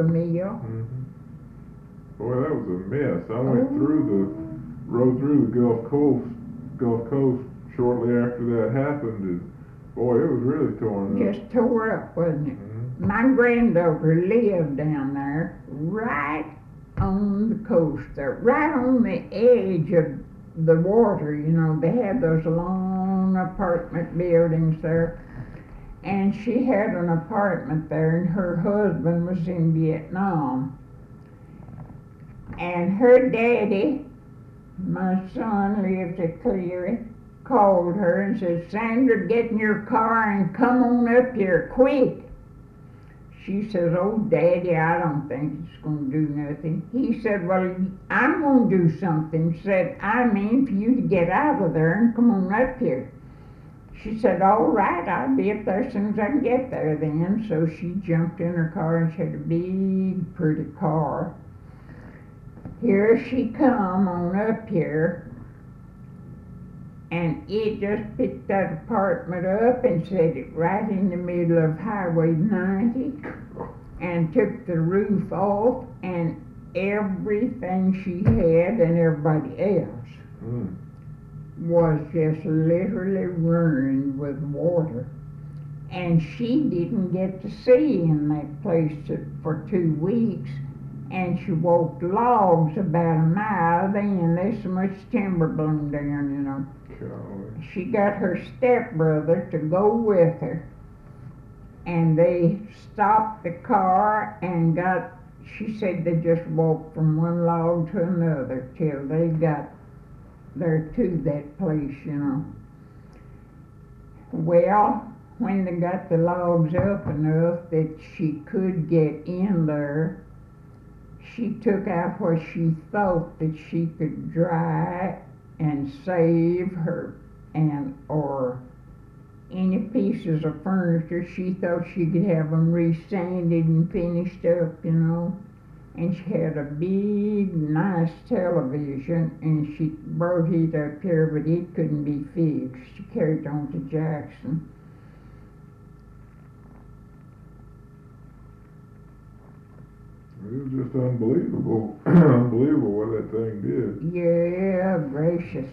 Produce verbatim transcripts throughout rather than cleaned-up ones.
a meal. Mm-hmm. Boy, that was a mess. I went Oh. through the, rode through the Gulf Coast, Gulf Coast shortly after that happened, and boy, it was really torn up. Just tore up, wasn't it? Mm-hmm. My granddaughter lived down there, right on the coast there, right on the edge of the water. You know, they had those long apartment buildings there. And she had an apartment there, and her husband was in Vietnam. And her daddy, my son lives at Cleary, called her and said, "Sandra, get in your car and come on up here quick." She says, "Oh, Daddy, I don't think it's going to do nothing." He said, "Well, I'm going to do something." Said, "I mean for you to get out of there and come on up here." She said, "All right, I'll be up there as soon as I can get there then." So she jumped in her car, and she had a big, pretty car. Here she come on up here, and it just picked that apartment up and set it right in the middle of Highway ninety, and took the roof off and everything she had and everybody else. Mm. Was just literally ruined with water. And she didn't get to see in that place to, for two weeks. And she walked logs about a mile. Then there's so much timber blown down, you know. Golly. She got her stepbrother to go with her. And they stopped the car and got, she said they just walked from one log to another till they got there to that place, you know. Well, when they got the logs up enough that she could get in there, she took out what she thought that she could dry and save her, and or any pieces of furniture. She thought she could have them resanded and finished up, you know. And she had a big, nice television, and she brought it up here, but it couldn't be fixed. She carried it on to Jackson. It was just unbelievable, unbelievable what that thing did. Yeah, gracious.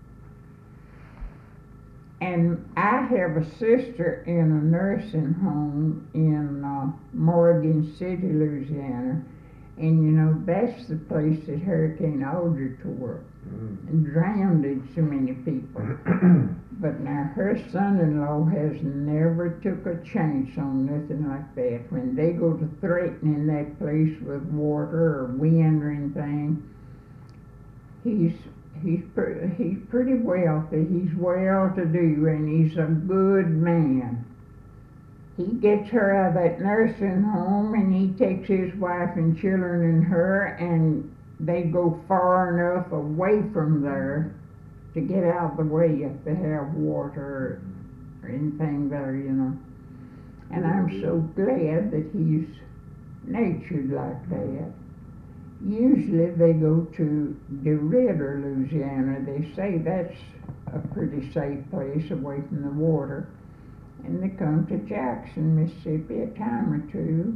And I have a sister in a nursing home in uh, Morgan City, Louisiana. And you know, that's the place that Hurricane Alger tore up Mm. and drowned so many people. But now her son-in-law has never took a chance on nothing like that. When they go to threatening that place with water or wind or anything, he's he's pre- he's pretty wealthy. He's well-to-do, and he's a good man. He gets her out of that nursing home, and he takes his wife and children and her, and they go far enough away from there to get out of the way if they have water or anything there, you know. And I'm so glad that he's natured like that. Usually they go to DeRidder, Louisiana. They say that's a pretty safe place away from the water. And they come to Jackson, Mississippi a time or two.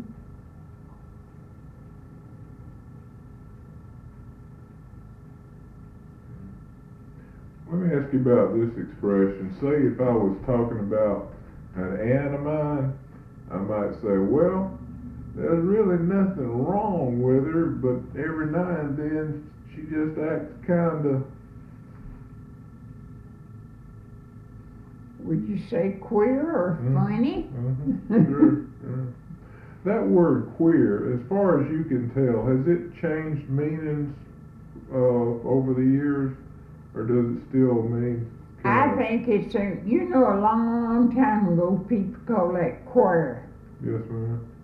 Let me ask you about this expression. Say if I was talking about an aunt of mine, I might say, well, there's really nothing wrong with her, but every now and then she just acts kind of... Would you say queer or Mhm. funny? Mm-hmm. Sure. Yeah. That word queer, as far as you can tell, has it changed meanings uh, over the years, or does it still mean? I kinda- think it's a, you know, a long time ago people called that queer. Yes, ma'am.